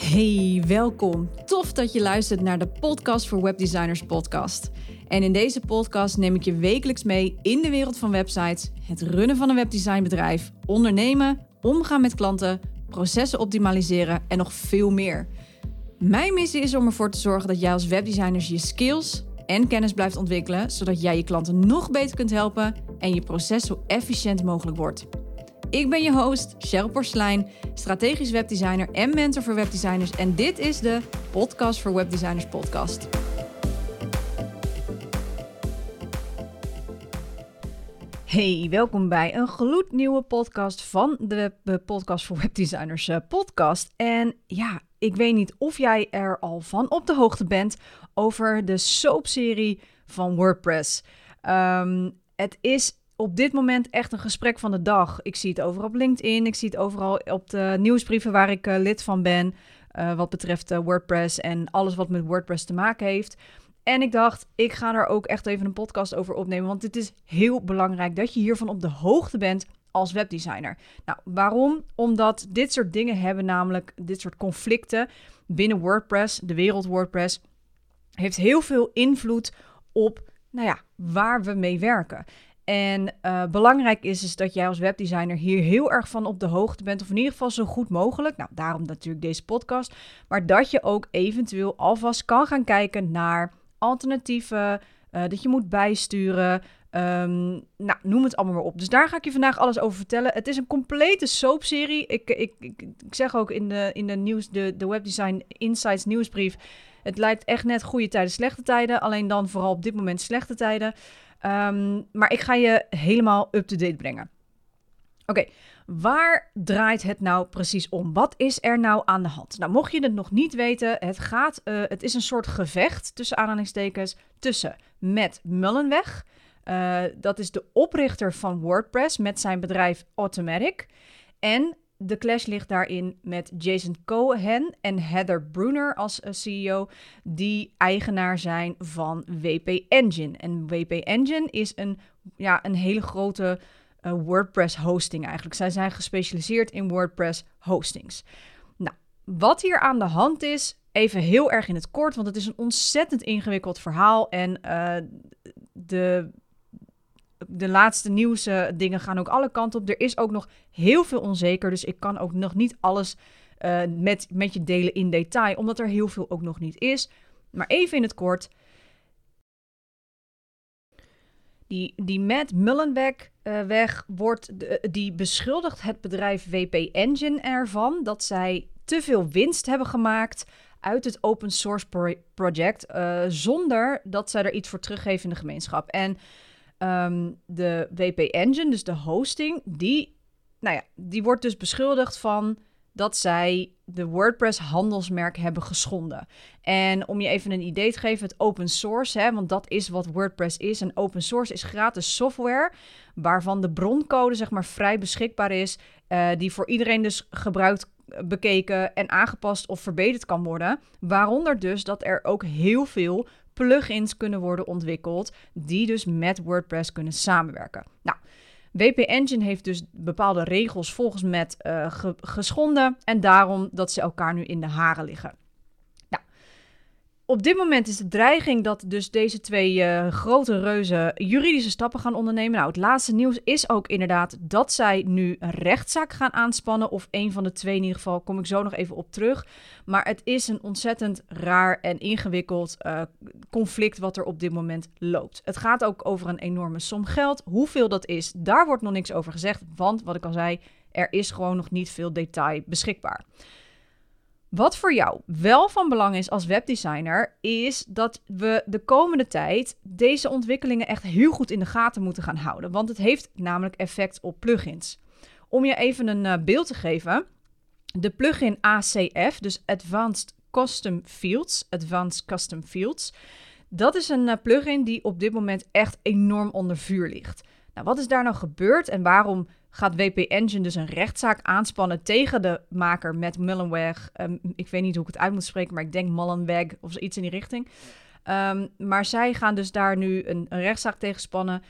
Hey, welkom. Tof dat je luistert naar de Podcast voor Webdesigners podcast. En in deze podcast neem ik je wekelijks mee in de wereld van websites, het runnen van een webdesignbedrijf, ondernemen, omgaan met klanten, processen optimaliseren en nog veel meer. Mijn missie is om ervoor te zorgen dat jij als webdesigner je skills en kennis blijft ontwikkelen, zodat jij je klanten nog beter kunt helpen en je proces zo efficiënt mogelijk wordt. Ik ben je host, Cheryl Porcelein, strategisch webdesigner en mentor voor webdesigners. En dit is de Podcast voor Webdesigners podcast. Hey, welkom bij een gloednieuwe podcast van de Podcast voor Webdesigners podcast. En ja, ik weet niet of jij er al van op de hoogte bent over de soapserie van WordPress. Het is op dit moment echt een gesprek van de dag. Ik zie het overal op LinkedIn. Ik zie het overal op de nieuwsbrieven waar ik lid van ben. Wat betreft WordPress en alles wat met WordPress te maken heeft. En ik dacht, ik ga er ook echt even een podcast over opnemen. Want het is heel belangrijk dat je hiervan op de hoogte bent als webdesigner. Nou, waarom? Omdat dit soort dingen hebben, namelijk dit soort conflicten binnen WordPress, de wereld WordPress, heeft heel veel invloed op, waar we mee werken. En belangrijk is dat jij als webdesigner hier heel erg van op de hoogte bent. Of in ieder geval zo goed mogelijk. Nou, daarom natuurlijk deze podcast. Maar dat je ook eventueel alvast kan gaan kijken naar alternatieven. Dat je moet bijsturen. Noem het allemaal maar op. Dus daar ga ik je vandaag alles over vertellen. Het is een complete soapserie. Ik zeg ook in de Webdesign Insights nieuwsbrief. Het lijkt echt net goede tijden, slechte tijden. Alleen dan vooral op dit moment slechte tijden. Maar ik ga je helemaal up-to-date brengen. Oké, waar draait het nou precies om? Wat is er nou aan de hand? Nou, mocht je het nog niet weten, het is een soort gevecht, tussen aanhalingstekens, tussen Matt Mullenweg. Dat is de oprichter van WordPress met zijn bedrijf Automattic. En de clash ligt daarin met Jason Cohen en Heather Brunner als CEO, die eigenaar zijn van WP Engine. En WP Engine is een hele grote WordPress hosting eigenlijk. Zij zijn gespecialiseerd in WordPress hostings. Nou, wat hier aan de hand is, even heel erg in het kort, want het is een ontzettend ingewikkeld verhaal en de laatste nieuwsdingen gaan ook alle kanten op. Er is ook nog heel veel onzeker, dus ik kan ook nog niet alles met je delen in detail, omdat er heel veel ook nog niet is. Maar even in het kort. Die Matt Mullenweg die beschuldigt het bedrijf WP Engine ervan dat zij te veel winst hebben gemaakt uit het open source project, zonder dat zij er iets voor teruggeven in de gemeenschap. En de WP Engine, dus de hosting, die wordt dus beschuldigd van dat zij de WordPress handelsmerk hebben geschonden. En om je even een idee te geven, het open source, want dat is wat WordPress is. En open source is gratis software, waarvan de broncode vrij beschikbaar is, die voor iedereen dus gebruikt, bekeken en aangepast of verbeterd kan worden. Waaronder dus dat er ook heel veel plugins kunnen worden ontwikkeld die dus met WordPress kunnen samenwerken. Nou, WP Engine heeft dus bepaalde regels volgens Matt geschonden en daarom dat ze elkaar nu in de haren liggen. Nou, op dit moment is de dreiging dat dus deze twee grote reuzen juridische stappen gaan ondernemen. Nou, het laatste nieuws is ook inderdaad dat zij nu een rechtszaak gaan aanspannen. Of een van de twee in ieder geval, kom ik zo nog even op terug. Maar het is een ontzettend raar en ingewikkeld conflict wat er op dit moment loopt. Het gaat ook over een enorme som geld. Hoeveel dat is, daar wordt nog niks over gezegd. Want, wat ik al zei, er is gewoon nog niet veel detail beschikbaar. Wat voor jou wel van belang is als webdesigner, is dat we de komende tijd deze ontwikkelingen echt heel goed in de gaten moeten gaan houden. Want het heeft namelijk effect op plugins. Om je even een beeld te geven, de plugin ACF, dus Advanced Custom Fields, dat is een plugin die op dit moment echt enorm onder vuur ligt. Nou, wat is daar nou gebeurd en waarom gaat WP Engine dus een rechtszaak aanspannen tegen de maker Matt Mullenweg? Ik weet niet hoe ik het uit moet spreken, maar ik denk Mullenweg of iets in die richting. Maar zij gaan dus daar nu een rechtszaak tegen spannen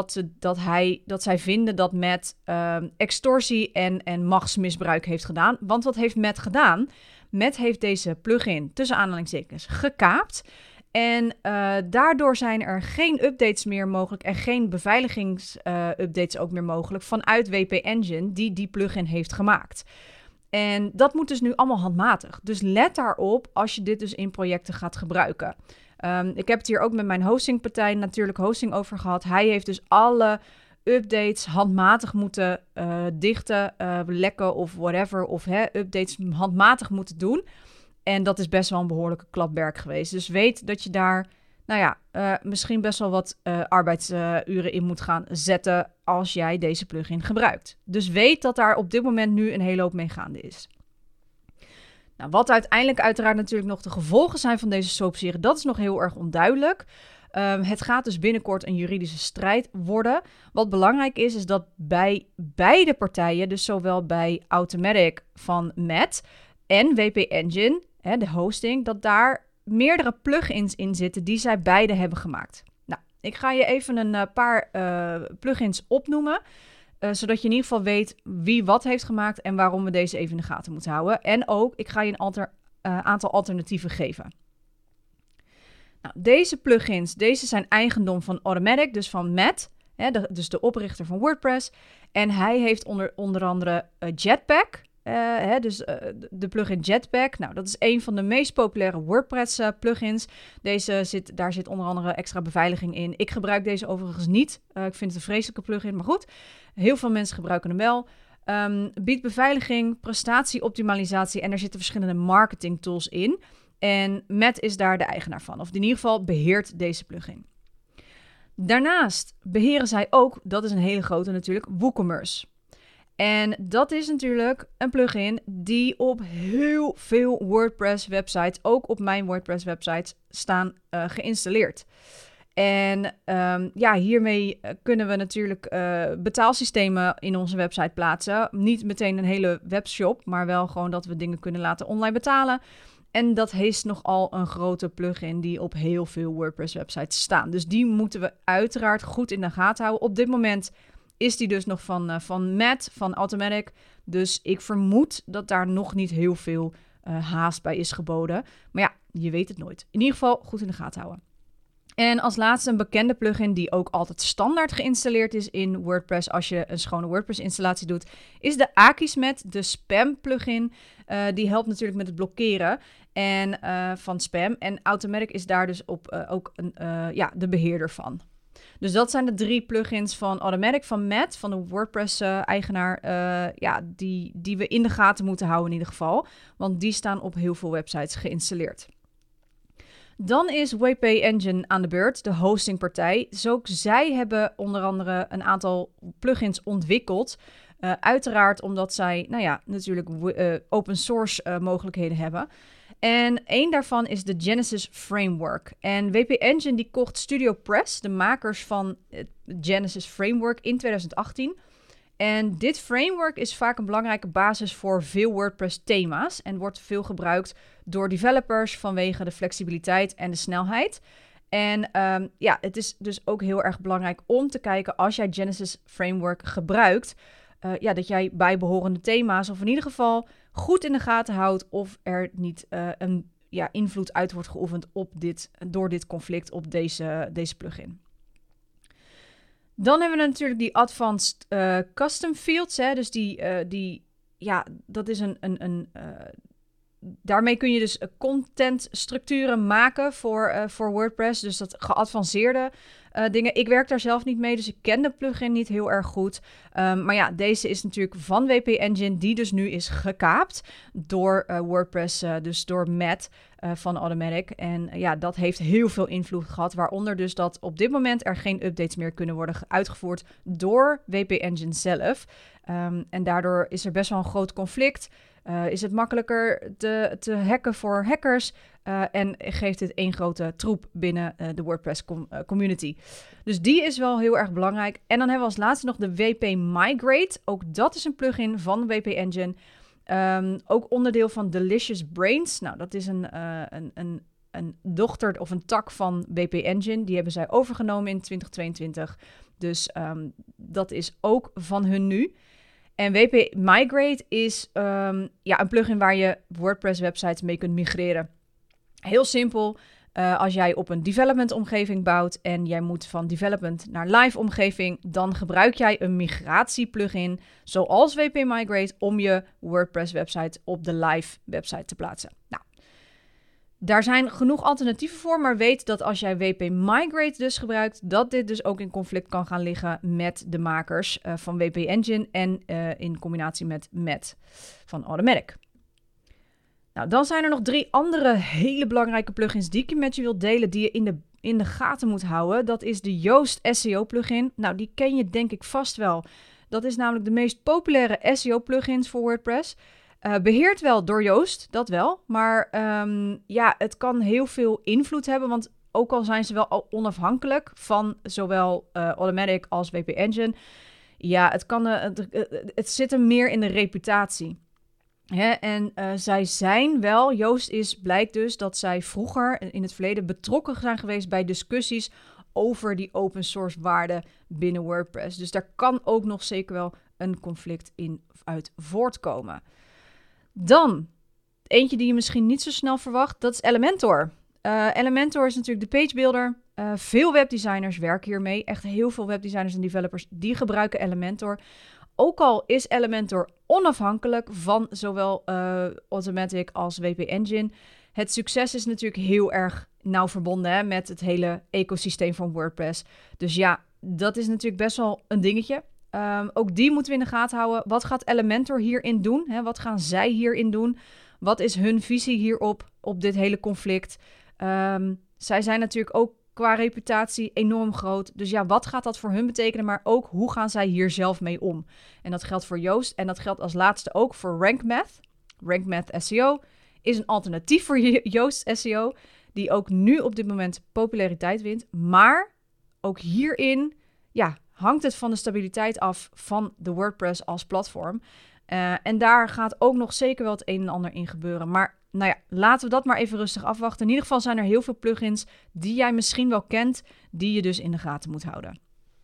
dat zij vinden dat Matt extorsie en machtsmisbruik heeft gedaan. Want wat heeft Matt gedaan? Met heeft deze plugin tussen aanhalingstekens gekaapt. En daardoor zijn er geen updates meer mogelijk en geen beveiligingsupdates ook meer mogelijk vanuit WP Engine die plugin heeft gemaakt. En dat moet dus nu allemaal handmatig. Dus let daarop als je dit dus in projecten gaat gebruiken. Ik heb het hier ook met mijn hostingpartij natuurlijk hosting over gehad. Hij heeft dus alle updates handmatig moeten dichten, lekken of whatever. Of updates handmatig moeten doen. En dat is best wel een behoorlijke klapwerk geweest. Dus weet dat je daar, misschien best wel wat arbeidsuren in moet gaan zetten als jij deze plugin gebruikt. Dus weet dat daar op dit moment nu een hele hoop mee gaande is. Nou, wat uiteindelijk uiteraard natuurlijk nog de gevolgen zijn van deze soapserie, dat is nog heel erg onduidelijk. Het gaat dus binnenkort een juridische strijd worden. Wat belangrijk is dat bij beide partijen, dus zowel bij Automatic van Matt en WP Engine, de hosting, dat daar meerdere plugins in zitten die zij beide hebben gemaakt. Nou, ik ga je even een paar plugins opnoemen, zodat je in ieder geval weet wie wat heeft gemaakt en waarom we deze even in de gaten moeten houden. En ook, ik ga je een aantal alternatieven geven. Nou, deze plugins, deze zijn eigendom van Automatic, dus van Matt, dus de oprichter van WordPress. En hij heeft onder andere Jetpack, de plugin Jetpack. Nou, dat is een van de meest populaire WordPress plugins. Daar zit onder andere extra beveiliging in. Ik gebruik deze overigens niet. Ik vind het een vreselijke plugin, maar goed. Heel veel mensen gebruiken hem wel. Biedt beveiliging, prestatieoptimalisatie en er zitten verschillende marketing tools in. En Matt is daar de eigenaar van, of in ieder geval beheert deze plugin. Daarnaast beheren zij ook, dat is een hele grote natuurlijk, WooCommerce. En dat is natuurlijk een plugin die op heel veel WordPress-websites, ook op mijn WordPress-websites, staan geïnstalleerd. En hiermee kunnen we natuurlijk betaalsystemen in onze website plaatsen. Niet meteen een hele webshop, maar wel gewoon dat we dingen kunnen laten online betalen. En dat is nogal een grote plugin die op heel veel WordPress-websites staan. Dus die moeten we uiteraard goed in de gaten houden. Op dit moment is die dus nog van Matt, van Automatic. Dus ik vermoed dat daar nog niet heel veel haast bij is geboden. Maar ja, je weet het nooit. In ieder geval goed in de gaten houden. En als laatste een bekende plugin die ook altijd standaard geïnstalleerd is in WordPress als je een schone WordPress-installatie doet, is de Akismet, de spam-plugin. Die helpt natuurlijk met het blokkeren van spam. En Automatic is daar dus ook de beheerder van. Dus dat zijn de 3 plugins van Automatic, van Matt, van de WordPress-eigenaar, die we in de gaten moeten houden in ieder geval. Want die staan op heel veel websites geïnstalleerd. Dan is WP Engine aan de beurt, de hostingpartij. Dus ook zij hebben onder andere een aantal plugins ontwikkeld. Uiteraard omdat zij, natuurlijk open source mogelijkheden hebben. En één daarvan is de Genesis Framework. En WP Engine die kocht StudioPress, de makers van het Genesis Framework, in 2018. En dit framework is vaak een belangrijke basis voor veel WordPress-thema's en wordt veel gebruikt door developers vanwege de flexibiliteit en de snelheid. En het is dus ook heel erg belangrijk om te kijken als jij Genesis Framework gebruikt, dat jij bijbehorende thema's of in ieder geval goed in de gaten houdt of er niet een invloed uit wordt geoefend door dit conflict op deze plugin. Dan hebben we natuurlijk die Advanced Custom Fields. Dus dat is daarmee kun je dus contentstructuren maken voor WordPress. Dus dat geavanceerde dingen. Ik werk daar zelf niet mee, dus ik ken de plugin niet heel erg goed. Maar ja, deze is natuurlijk van WP Engine, die dus nu is gekaapt door WordPress, dus door Matt van Automatic. En dat heeft heel veel invloed gehad, waaronder dus dat op dit moment er geen updates meer kunnen worden uitgevoerd door WP Engine zelf. En daardoor is er best wel een groot conflict. Is het makkelijker te hacken voor hackers en geeft dit één grote troep binnen de WordPress community. Dus die is wel heel erg belangrijk. En dan hebben we als laatste nog de WP Migrate. Ook dat is een plugin van WP Engine. Ook onderdeel van Delicious Brains. Nou, dat is een dochter of een tak van WP Engine. Die hebben zij overgenomen in 2022. Dus dat is ook van hun nu. En WP Migrate is een plugin waar je WordPress websites mee kunt migreren. Heel simpel. Als jij op een development omgeving bouwt en jij moet van development naar live omgeving, dan gebruik jij een migratie plugin zoals WP Migrate om je WordPress website op de live website te plaatsen. Nou, daar zijn genoeg alternatieven voor, maar weet dat als jij WP Migrate dus gebruikt, dat dit dus ook in conflict kan gaan liggen met de makers van WP Engine en in combinatie met Matt van Automattic. Nou, dan zijn er nog 3 andere hele belangrijke plugins die ik met je wil delen, die je in de gaten moet houden. Dat is de Yoast SEO plugin. Nou, die ken je denk ik vast wel. Dat is namelijk de meest populaire SEO plugins voor WordPress. Beheerd wel door Yoast, dat wel. Maar het kan heel veel invloed hebben, want ook al zijn ze wel onafhankelijk van zowel Automattic als WP Engine. Ja, het zit hem meer in de reputatie. Zij zijn wel, blijkt dus dat zij vroeger in het verleden betrokken zijn geweest bij discussies over die open source waarden binnen WordPress. Dus daar kan ook nog zeker wel een conflict uit voortkomen. Dan, eentje die je misschien niet zo snel verwacht, dat is Elementor. Elementor is natuurlijk de page builder. Veel webdesigners werken hiermee. Echt heel veel webdesigners en developers die gebruiken Elementor. Ook al is Elementor onafhankelijk van zowel Automattic als WP Engine. Het succes is natuurlijk heel erg nauw verbonden met het hele ecosysteem van WordPress. Dus ja, dat is natuurlijk best wel een dingetje. Ook die moeten we in de gaten houden. Wat gaat Elementor hierin doen? Wat gaan zij hierin doen? Wat is hun visie hierop, op dit hele conflict? Zij zijn natuurlijk ook qua reputatie enorm groot. Dus ja, wat gaat dat voor hun betekenen? Maar ook, hoe gaan zij hier zelf mee om? En dat geldt voor Yoast. En dat geldt als laatste ook voor RankMath. RankMath SEO is een alternatief voor Yoast SEO. Die ook nu op dit moment populariteit wint. Maar ook hierin hangt het van de stabiliteit af van de WordPress als platform. En daar gaat ook nog zeker wel het een en ander in gebeuren. Maar laten we dat maar even rustig afwachten. In ieder geval zijn er heel veel plugins die jij misschien wel kent, die je dus in de gaten moet houden.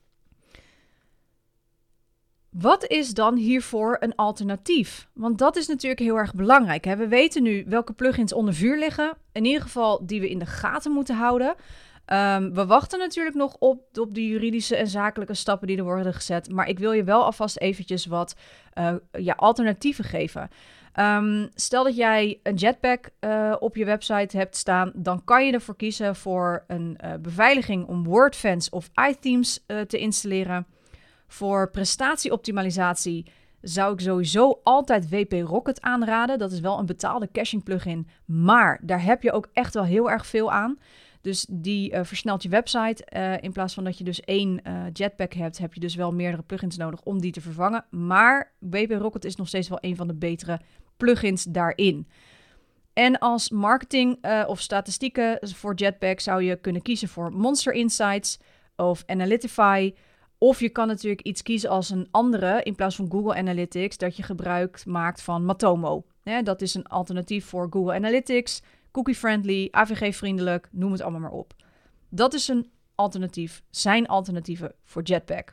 Wat is dan hiervoor een alternatief? Want dat is natuurlijk heel erg belangrijk. We weten nu welke plugins onder vuur liggen. In ieder geval die we in de gaten moeten houden. We wachten natuurlijk nog op de juridische en zakelijke stappen die er worden gezet. Maar ik wil je wel alvast eventjes wat alternatieven geven. Stel dat jij een Jetpack op je website hebt staan, dan kan je ervoor kiezen voor een beveiliging om WordFence of iThemes te installeren. Voor prestatieoptimalisatie zou ik sowieso altijd WP Rocket aanraden. Dat is wel een betaalde caching plugin, maar daar heb je ook echt wel heel erg veel aan. Dus die versnelt je website. In plaats van dat je dus 1 Jetpack hebt, heb je dus wel meerdere plugins nodig om die te vervangen. Maar WP Rocket is nog steeds wel een van de betere plugins daarin. En als marketing of statistieken voor Jetpack zou je kunnen kiezen voor Monster Insights of Analytify. Of je kan natuurlijk iets kiezen als een andere, in plaats van Google Analytics, dat je gebruik maakt van Matomo. Dat is een alternatief voor Google Analytics, cookie-friendly, AVG-vriendelijk, noem het allemaal maar op. Dat is een alternatief, zijn alternatieven voor Jetpack.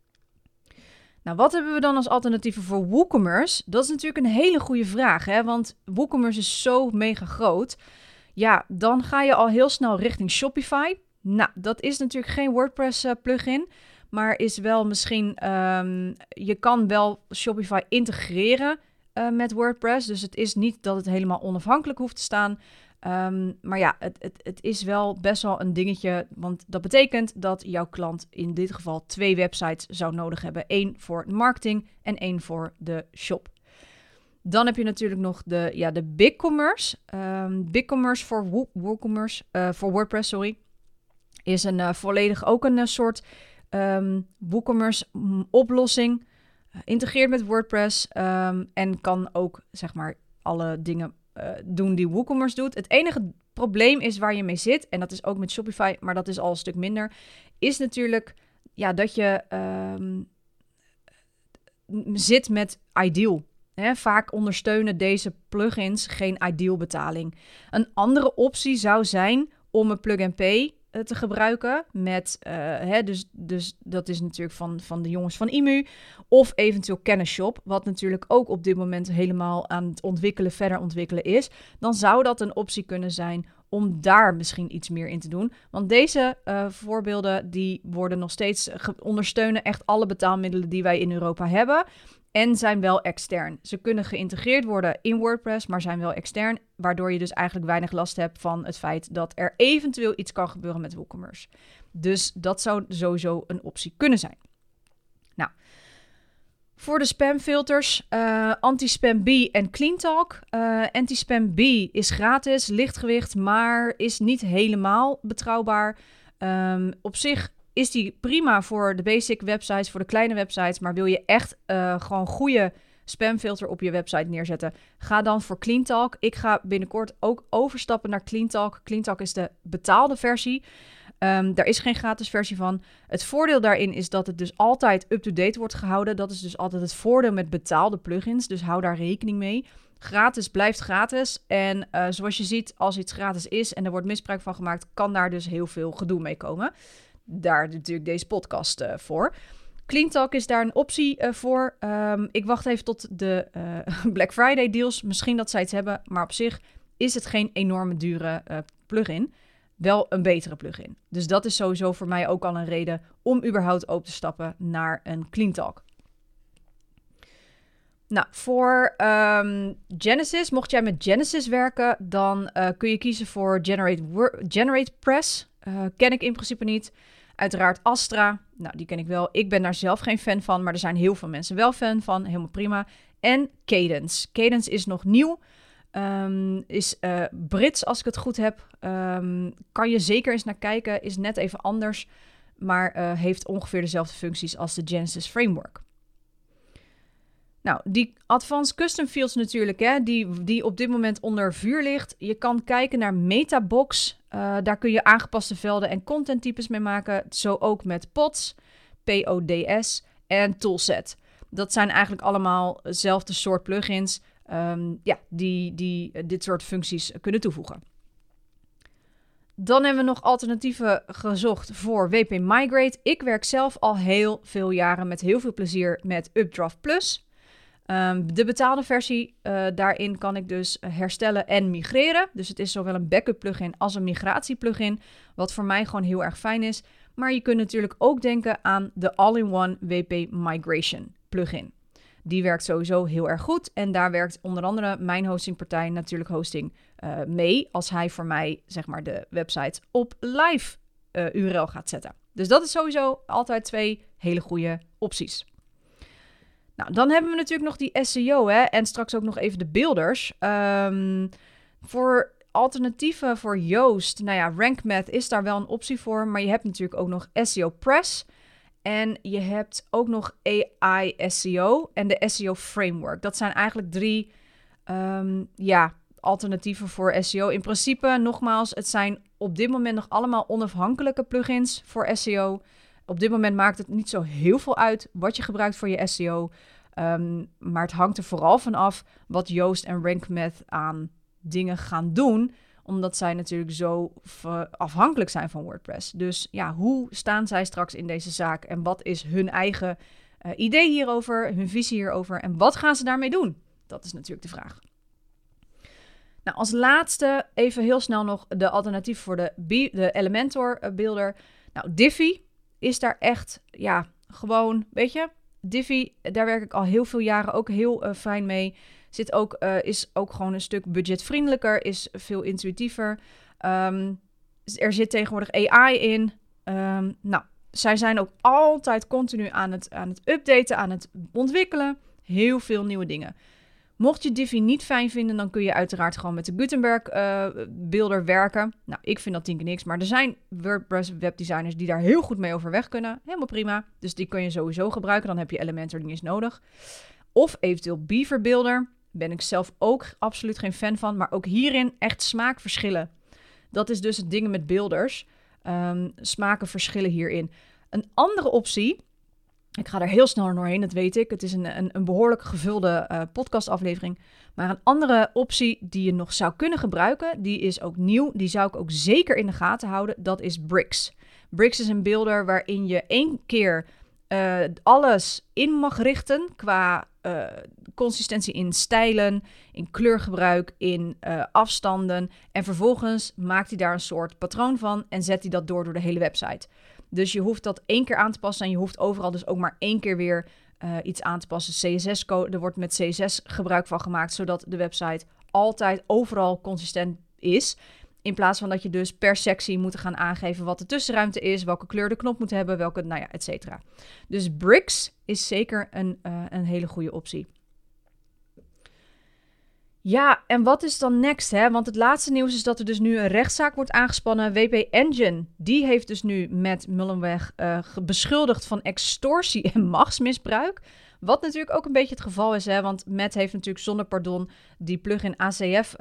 Nou, wat hebben we dan als alternatieven voor WooCommerce? Dat is natuurlijk een hele goede vraag, want WooCommerce is zo mega groot. Ja, dan ga je al heel snel richting Shopify. Nou, dat is natuurlijk geen WordPress plugin, maar is wel misschien, je kan wel Shopify integreren met WordPress. Dus het is niet dat het helemaal onafhankelijk hoeft te staan. Maar ja, het is wel best wel een dingetje, want dat betekent dat jouw klant in dit geval 2 websites zou nodig hebben. 1 voor de marketing en 1 voor de shop. Dan heb je natuurlijk nog de BigCommerce. BigCommerce voor WooCommerce, voor WordPress, is volledig ook een soort WooCommerce oplossing. Integreert met WordPress en kan ook zeg maar alle dingen doen die WooCommerce doet. Het enige probleem is waar je mee zit, en dat is ook met Shopify, maar dat is al een stuk minder, is natuurlijk dat je zit met Ideal. Vaak ondersteunen deze plugins geen Ideal betaling. Een andere optie zou zijn om een plug-and-pay te gebruiken. Dus dat is natuurlijk van de jongens van IMU. Of eventueel Kennisshop, wat natuurlijk ook op dit moment helemaal aan het verder ontwikkelen is. Dan zou dat een optie kunnen zijn om daar misschien iets meer in te doen. Want deze voorbeelden die worden nog steeds ondersteunen echt alle betaalmiddelen die wij in Europa hebben. En zijn wel extern. Ze kunnen geïntegreerd worden in WordPress, maar zijn wel extern. Waardoor je dus eigenlijk weinig last hebt van het feit dat er eventueel iets kan gebeuren met WooCommerce. Dus dat zou sowieso een optie kunnen zijn. Nou, voor de spamfilters, Anti-Spam Bee en CleanTalk. Anti-Spam Bee is gratis, lichtgewicht, maar is niet helemaal betrouwbaar. Op zich is die prima voor de basic websites, voor de kleine websites. Maar wil je echt gewoon goede spamfilter op je website neerzetten, ga dan voor CleanTalk. Ik ga binnenkort ook overstappen naar CleanTalk. CleanTalk is de betaalde versie. Daar is geen gratis versie van. Het voordeel daarin is dat het dus altijd up-to-date wordt gehouden. Dat is dus altijd het voordeel met betaalde plugins. Dus hou daar rekening mee. Gratis blijft gratis. En zoals je ziet, als iets gratis is en er wordt misbruik van gemaakt, kan daar dus heel veel gedoe mee komen. Daar natuurlijk deze podcast voor. CleanTalk is daar een optie voor. Ik wacht even tot de Black Friday deals. Misschien dat zij het hebben, maar op zich is het geen enorme dure plugin. Wel een betere plugin. Dus dat is sowieso voor mij ook al een reden om überhaupt open te stappen naar een CleanTalk. Nou, voor Genesis, mocht jij met Genesis werken, dan kun je kiezen voor GeneratePress. Ken ik in principe niet. Uiteraard Astra, nou die ken ik wel. Ik ben daar zelf geen fan van, maar er zijn heel veel mensen wel fan van. Helemaal prima. En Kadence. Kadence is nog nieuw. Is Brits, als ik het goed heb. Kan je zeker eens naar kijken. Is net even anders. Maar heeft ongeveer dezelfde functies als de Genesis Framework. Nou, die Advanced Custom Fields natuurlijk, hè, die op dit moment onder vuur ligt. Je kan kijken naar Metabox. Daar kun je aangepaste velden en contenttypes mee maken. Zo ook met PODS, PODS en Toolset. Dat zijn eigenlijk allemaal hetzelfde soort plugins die dit soort functies kunnen toevoegen. Dan hebben we nog alternatieven gezocht voor WP Migrate. Ik werk zelf al heel veel jaren met heel veel plezier met Updraft Plus. De betaalde versie, daarin kan ik dus herstellen en migreren. Dus het is zowel een backup plugin als een migratie plugin. Wat voor mij gewoon heel erg fijn is. Maar je kunt natuurlijk ook denken aan de all-in-one WP Migration plugin. Die werkt sowieso heel erg goed. En daar werkt onder andere mijn hostingpartij Natuurlijk Hosting mee. Als hij voor mij zeg maar de website op live URL gaat zetten. Dus dat is sowieso altijd 2 hele goede opties. Nou, dan hebben we natuurlijk nog die SEO en straks ook nog even de builders. Voor alternatieven voor Yoast, nou ja, RankMath is daar wel een optie voor. Maar je hebt natuurlijk ook nog SEO Press. En je hebt ook nog AI SEO en de SEO Framework. Dat zijn eigenlijk 3 alternatieven voor SEO. In principe, nogmaals, het zijn op dit moment nog allemaal onafhankelijke plugins voor SEO. Op dit moment maakt het niet zo heel veel uit wat je gebruikt voor je SEO. Maar het hangt er vooral van af wat Yoast en RankMath aan dingen gaan doen. Omdat zij natuurlijk zo afhankelijk zijn van WordPress. Dus ja, hoe staan zij straks in deze zaak? En wat is hun eigen idee hierover, hun visie hierover? En wat gaan ze daarmee doen? Dat is natuurlijk de vraag. Nou, als laatste even heel snel nog de alternatief voor de Elementor builder. Nou, Divi is daar echt, gewoon, weet je, Divi, daar werk ik al heel veel jaren ook heel fijn mee. Is ook gewoon een stuk budgetvriendelijker, is veel intuïtiever. Er zit tegenwoordig AI in. Zij zijn ook altijd continu aan het updaten, aan het ontwikkelen. Heel veel nieuwe dingen. Mocht je Divi niet fijn vinden, dan kun je uiteraard gewoon met de Gutenberg builder werken. Nou, ik vind dat 10 keer niks, maar er zijn WordPress webdesigners die daar heel goed mee overweg kunnen. Helemaal prima. Dus die kun je sowieso gebruiken. Dan heb je Elementor niet eens nodig. Of eventueel Beaver Builder. Ben ik zelf ook absoluut geen fan van. Maar ook hierin echt smaakverschillen. Dat is dus het ding met builders. Smaken verschillen hierin. Een andere optie, Ik ga er heel snel doorheen, dat weet ik. Het is een behoorlijk gevulde podcastaflevering. Maar een andere optie die je nog zou kunnen gebruiken, die is ook nieuw. Die zou ik ook zeker in de gaten houden. Dat is Brix. Brix is een builder waarin je 1 keer alles in mag richten qua consistentie in stijlen, in kleurgebruik, in afstanden. En vervolgens maakt hij daar een soort patroon van en zet hij dat door de hele website. Dus je hoeft dat 1 keer aan te passen en je hoeft overal dus ook maar 1 keer weer iets aan te passen. CSS-code, er wordt met CSS gebruik van gemaakt, zodat de website altijd overal consistent is. In plaats van dat je dus per sectie moet gaan aangeven wat de tussenruimte is, welke kleur de knop moet hebben, welke, nou ja, et cetera. Dus Brix is zeker een hele goede optie. Ja, en wat is dan next, hè? Want het laatste nieuws is dat er dus nu een rechtszaak wordt aangespannen. WP Engine, die heeft dus nu met Mullenweg beschuldigd van extorsie en machtsmisbruik. Wat natuurlijk ook een beetje het geval is, hè? Want Matt heeft natuurlijk zonder pardon die plugin ACF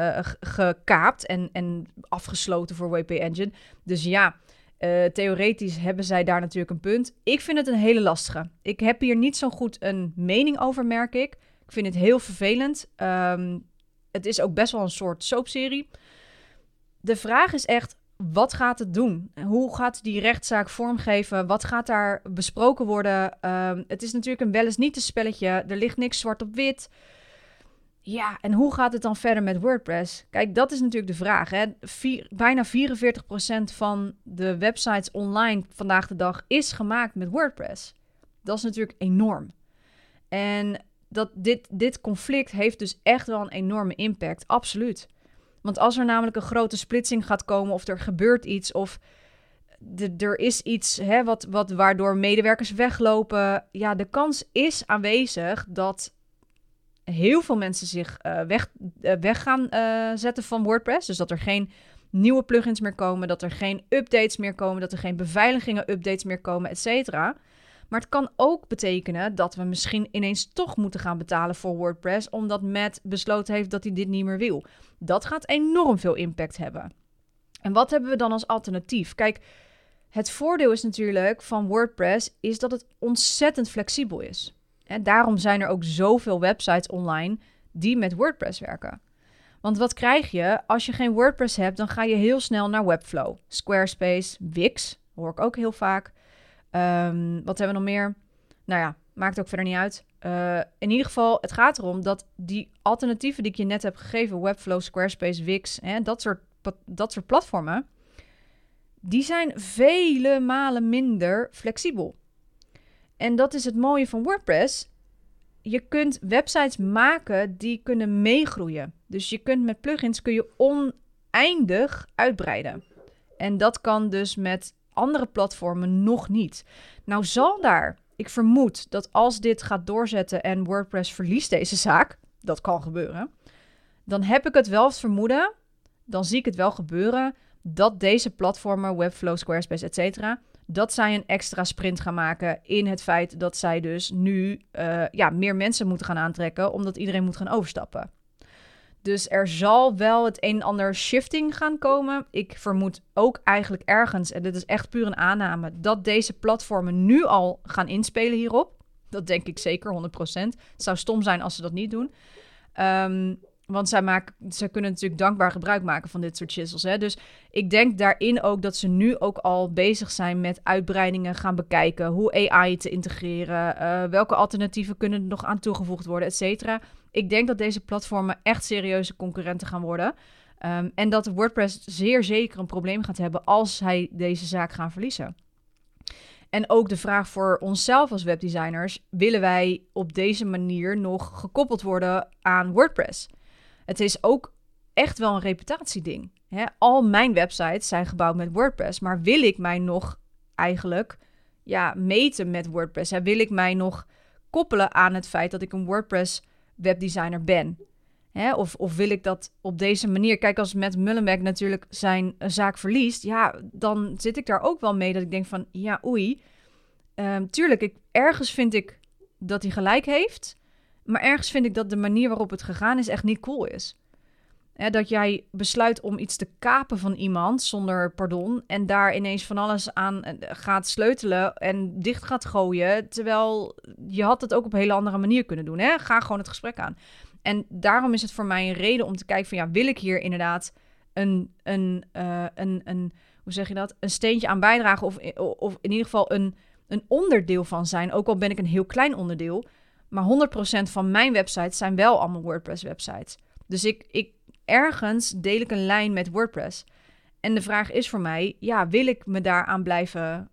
gekaapt en afgesloten voor WP Engine. Dus ja, theoretisch hebben zij daar natuurlijk een punt. Ik vind het een hele lastige. Ik heb hier niet zo goed een mening over, merk ik. Ik vind het heel vervelend. Het is ook best wel een soort soapserie. De vraag is echt, wat gaat het doen? Hoe gaat die rechtszaak vormgeven? Wat gaat daar besproken worden? Het is natuurlijk een wel eens niet een spelletje. Er ligt niks zwart op wit. Ja, en hoe gaat het dan verder met WordPress? Kijk, dat is natuurlijk de vraag. Hè? Bijna 44% van de websites online vandaag de dag is gemaakt met WordPress. Dat is natuurlijk enorm. En dit conflict heeft dus echt wel een enorme impact, absoluut. Want als er namelijk een grote splitsing gaat komen of er gebeurt iets of er is iets waardoor medewerkers weglopen, ja, de kans is aanwezig dat heel veel mensen zich weg gaan zetten van WordPress. Dus dat er geen nieuwe plugins meer komen, dat er geen updates meer komen, dat er geen beveiligingen-updates meer komen, et cetera. Maar het kan ook betekenen dat we misschien ineens toch moeten gaan betalen voor WordPress, omdat Matt besloten heeft dat hij dit niet meer wil. Dat gaat enorm veel impact hebben. En wat hebben we dan als alternatief? Kijk, het voordeel is natuurlijk van WordPress is dat het ontzettend flexibel is. En daarom zijn er ook zoveel websites online die met WordPress werken. Want wat krijg je? Als je geen WordPress hebt, dan ga je heel snel naar Webflow, Squarespace, Wix, hoor ik ook heel vaak. Wat hebben we nog meer? Nou ja, maakt ook verder niet uit. In ieder geval, het gaat erom dat die alternatieven die ik je net heb gegeven, Webflow, Squarespace, Wix, dat soort platformen, die zijn vele malen minder flexibel. En dat is het mooie van WordPress. Je kunt websites maken die kunnen meegroeien. Dus je kunt met plugins kun je oneindig uitbreiden. En dat kan dus met andere platformen nog niet. Nou zal daar, ik vermoed dat als dit gaat doorzetten en WordPress verliest deze zaak, dat kan gebeuren, dan heb ik het wel het vermoeden, dan zie ik het wel gebeuren, dat deze platformen, Webflow, Squarespace, et cetera, dat zij een extra sprint gaan maken in het feit dat zij dus nu meer mensen moeten gaan aantrekken, omdat iedereen moet gaan overstappen. Dus er zal wel het een en ander shifting gaan komen. Ik vermoed ook eigenlijk ergens, en dit is echt puur een aanname, dat deze platformen nu al gaan inspelen hierop. Dat denk ik zeker, 100%. Het zou stom zijn als ze dat niet doen. Want ze kunnen natuurlijk dankbaar gebruik maken van dit soort chisels. Hè? Dus ik denk daarin ook dat ze nu ook al bezig zijn met uitbreidingen gaan bekijken. Hoe AI te integreren. Welke alternatieven kunnen er nog aan toegevoegd worden, et cetera. Ik denk dat deze platformen echt serieuze concurrenten gaan worden. En dat WordPress zeer zeker een probleem gaat hebben als zij deze zaak gaan verliezen. En ook de vraag voor onszelf als webdesigners: willen wij op deze manier nog gekoppeld worden aan WordPress? Het is ook echt wel een reputatieding. Hè? Al mijn websites zijn gebouwd met WordPress, maar wil ik mij nog eigenlijk meten met WordPress? Hè? Wil ik mij nog koppelen aan het feit dat ik een WordPress webdesigner ben? Hè? Of wil ik dat op deze manier? Kijk, als Matt Mullenweg natuurlijk zijn zaak verliest, dan zit ik daar ook wel mee dat ik denk van, tuurlijk, ergens vind ik dat hij gelijk heeft, maar ergens vind ik dat de manier waarop het gegaan is echt niet cool is. Dat jij besluit om iets te kapen van iemand zonder pardon en daar ineens van alles aan gaat sleutelen en dicht gaat gooien. Terwijl je had het ook op een hele andere manier kunnen doen. Hè? Ga gewoon het gesprek aan. En daarom is het voor mij een reden om te kijken van wil ik hier inderdaad hoe zeg je dat? Een steentje aan bijdragen of in ieder geval een onderdeel van zijn. Ook al ben ik een heel klein onderdeel. Maar 100% van mijn websites zijn wel allemaal WordPress websites. Dus ergens deel ik een lijn met WordPress. En de vraag is voor mij, wil ik me daaraan blijven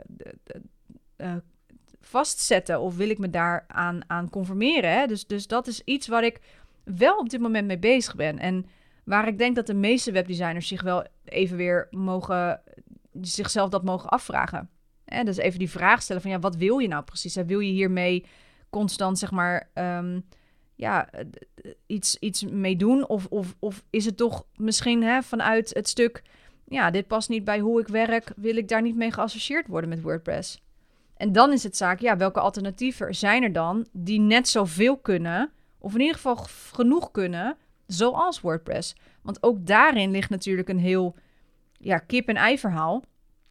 vastzetten? Of wil ik me daaraan conformeren? Hè? Dus dat is iets waar ik wel op dit moment mee bezig ben. En waar ik denk dat de meeste webdesigners zich wel even weer zichzelf dat mogen afvragen. Dus even die vraag stellen van wat wil je nou precies? Wil je hiermee constant zeg maar iets mee doen? Of is het toch misschien vanuit het stuk dit past niet bij hoe ik werk, wil ik daar niet mee geassocieerd worden met WordPress? En dan is het zaak, welke alternatieven zijn er dan die net zoveel kunnen, of in ieder geval genoeg kunnen, zoals WordPress? Want ook daarin ligt natuurlijk een heel kip-en-ei verhaal.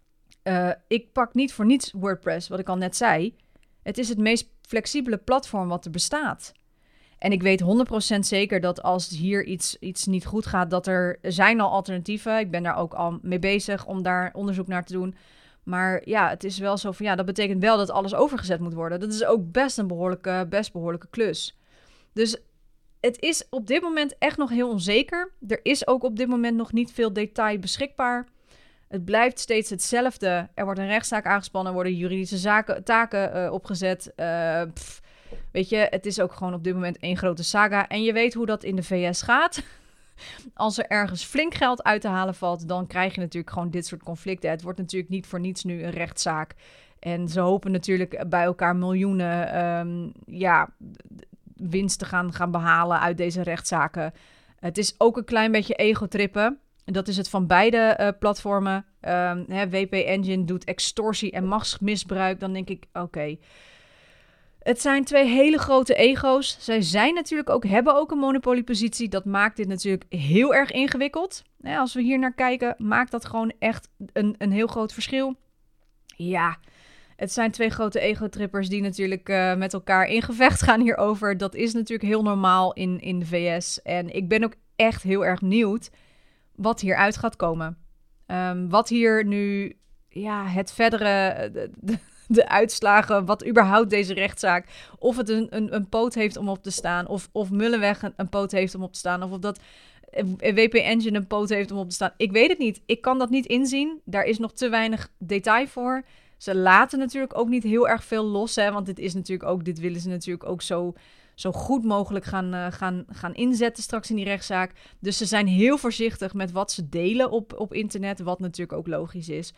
Ik pak niet voor niets WordPress, wat ik al net zei. Het is het meest flexibele platform wat er bestaat. En ik weet 100% zeker dat als hier iets niet goed gaat, dat er zijn al alternatieven. Ik ben daar ook al mee bezig om daar onderzoek naar te doen. Maar het is wel zo van dat betekent wel dat alles overgezet moet worden. Dat is ook best een behoorlijke klus. Dus het is op dit moment echt nog heel onzeker. Er is ook op dit moment nog niet veel detail beschikbaar. Het blijft steeds hetzelfde. Er wordt een rechtszaak aangespannen, worden juridische taken opgezet. Weet je, het is ook gewoon op dit moment één grote saga. En je weet hoe dat in de VS gaat. Als er ergens flink geld uit te halen valt, dan krijg je natuurlijk gewoon dit soort conflicten. Het wordt natuurlijk niet voor niets nu een rechtszaak. En ze hopen natuurlijk bij elkaar miljoenen winst te gaan behalen uit deze rechtszaken. Het is ook een klein beetje ego-trippen. Dat is het van beide platformen. WP Engine doet extorsie en machtsmisbruik. Dan denk ik, oké. Het zijn twee hele grote ego's. Zij hebben ook een monopoliepositie. Dat maakt dit natuurlijk heel erg ingewikkeld. Als we hier naar kijken, maakt dat gewoon echt een heel groot verschil. Ja, het zijn twee grote ego-trippers die natuurlijk met elkaar in gevecht gaan hierover. Dat is natuurlijk heel normaal in de VS. En ik ben ook echt heel erg benieuwd wat hieruit gaat komen. Wat hier nu, het verdere, de uitslagen, wat überhaupt deze rechtszaak, of het een poot heeft om op te staan, of Mullenweg een poot heeft om op te staan, of dat WP Engine een poot heeft om op te staan. Ik weet het niet. Ik kan dat niet inzien. Daar is nog te weinig detail voor. Ze laten natuurlijk ook niet heel erg veel los, want dit willen ze natuurlijk ook zo goed mogelijk gaan inzetten straks in die rechtszaak. Dus ze zijn heel voorzichtig met wat ze delen op internet, wat natuurlijk ook logisch is.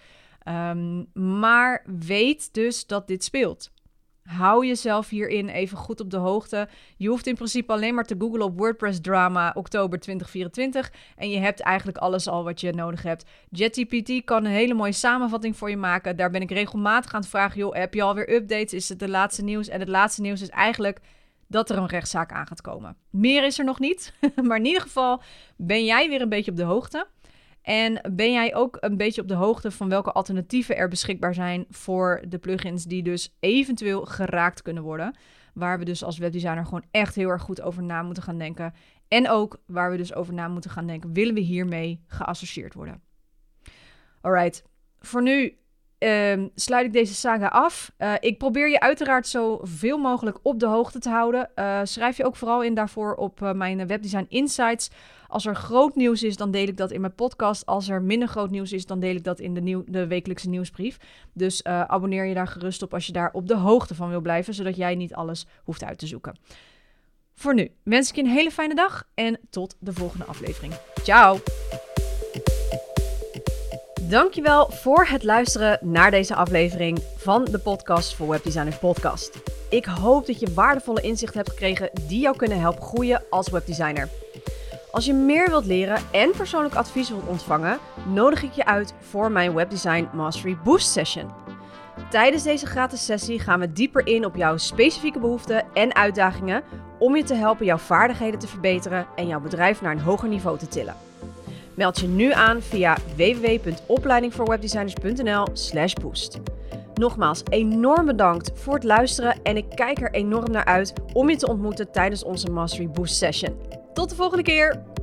Maar weet dus dat dit speelt. Hou jezelf hierin even goed op de hoogte. Je hoeft in principe alleen maar te googlen op WordPress drama oktober 2024 en je hebt eigenlijk alles al wat je nodig hebt. ChatGPT kan een hele mooie samenvatting voor je maken. Daar ben ik regelmatig aan het vragen, heb je alweer updates? Is het de laatste nieuws? En het laatste nieuws is eigenlijk dat er een rechtszaak aan gaat komen. Meer is er nog niet, maar in ieder geval ben jij weer een beetje op de hoogte. En ben jij ook een beetje op de hoogte van welke alternatieven er beschikbaar zijn voor de plugins die dus eventueel geraakt kunnen worden. Waar we dus als webdesigner gewoon echt heel erg goed over na moeten gaan denken. En ook waar we dus over na moeten gaan denken, willen we hiermee geassocieerd worden? Alright, voor nu sluit ik deze saga af. Ik probeer je uiteraard zoveel mogelijk op de hoogte te houden. Schrijf je ook vooral in daarvoor op mijn Webdesign Insights. Als er groot nieuws is, dan deel ik dat in mijn podcast. Als er minder groot nieuws is, dan deel ik dat in de wekelijkse nieuwsbrief. Dus abonneer je daar gerust op als je daar op de hoogte van wil blijven, zodat jij niet alles hoeft uit te zoeken. Voor nu wens ik je een hele fijne dag en tot de volgende aflevering. Ciao! Dankjewel voor het luisteren naar deze aflevering van de podcast voor Webdesigners Podcast. Ik hoop dat je waardevolle inzichten hebt gekregen die jou kunnen helpen groeien als webdesigner. Als je meer wilt leren en persoonlijk advies wilt ontvangen, nodig ik je uit voor mijn Webdesign Mastery Boost Session. Tijdens deze gratis sessie gaan we dieper in op jouw specifieke behoeften en uitdagingen om je te helpen jouw vaardigheden te verbeteren en jouw bedrijf naar een hoger niveau te tillen. Meld je nu aan via www.opleidingvoorwebdesigners.nl/boost. Nogmaals, enorm bedankt voor het luisteren en ik kijk er enorm naar uit om je te ontmoeten tijdens onze Mastery Boost Session. Tot de volgende keer!